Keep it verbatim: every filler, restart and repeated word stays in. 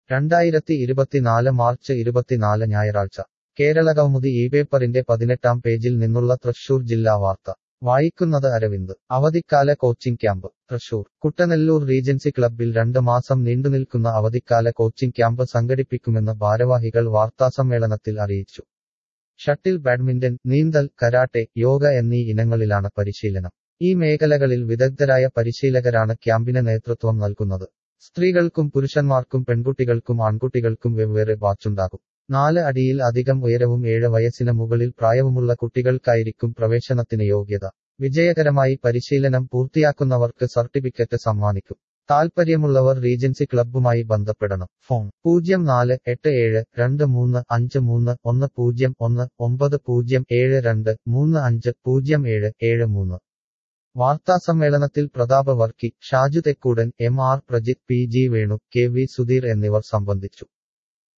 രണ്ടായിരത്തി ഇരുപത്തിനാല് മാർച്ച് ഇരുപത്തിനാല് ഞായറാഴ്ച കേരളകൗമുദി ഈ പേപ്പറിന്റെ പതിനെട്ടാം പേജിൽ നിന്നുള്ള തൃശൂർ ജില്ലാ വാർത്ത വായിക്കുന്നത് അരവിന്ദ്. അവധിക്കാല coaching camp Thrissur. Kuttanellur regency ക്ലബ്ബിൽ രണ്ട് മാസം നീണ്ടുനിൽക്കുന്ന അവധിക്കാല കോച്ചിംഗ് ക്യാമ്പ് സംഘടിപ്പിക്കുമെന്ന് ഭാരവാഹികൾ വാർത്താസമ്മേളനത്തിൽ അറിയിച്ചു. ഷട്ടിൽ, ബാഡ്മിന്റൺ, നീന്തൽ, കരാട്ടെ, യോഗ എന്നീ ഇനങ്ങളിലാണ് പരിശീലനം. ഈ മേഖലകളിൽ വിദഗ്ധരായ പരിശീലകരാണ് ക്യാമ്പിന് നേതൃത്വം നൽകുന്നത്. സ്ത്രീകൾക്കും പുരുഷന്മാർക്കും പെൺകുട്ടികൾക്കും ആൺകുട്ടികൾക്കും വെവ്വേറെ ബാച്ചുണ്ടാകും. നാല് അടിയിൽ അധികം ഉയരവും ഏഴ് വയസ്സിന് മുകളിൽ പ്രായവുമുള്ള കുട്ടികൾക്കായിരിക്കും പ്രവേശനത്തിന് യോഗ്യത. വിജയകരമായി പരിശീലനം പൂർത്തിയാക്കുന്നവർക്ക് സർട്ടിഫിക്കറ്റ് സമ്മാനിക്കും. താൽപ്പര്യമുള്ളവർ റീജൻസി ക്ലബ്ബുമായി ബന്ധപ്പെടണം. ഫോൺ പൂജ്യം നാല് എട്ട് ഏഴ് രണ്ട് മൂന്ന് അഞ്ച് മൂന്ന് ഒന്ന് പൂജ്യം ഒന്ന് ഒമ്പത് പൂജ്യം ഏഴ് രണ്ട് മൂന്ന് അഞ്ച് പൂജ്യം ഏഴ് ഏഴ് മൂന്ന്. വാർത്താസമ്മേളനത്തിൽ Prathapa Varkey, Shaju Thekkoodan, M R Prajith, P G Venu, K V Sudheer എന്നിവർ സംബന്ധിച്ചു.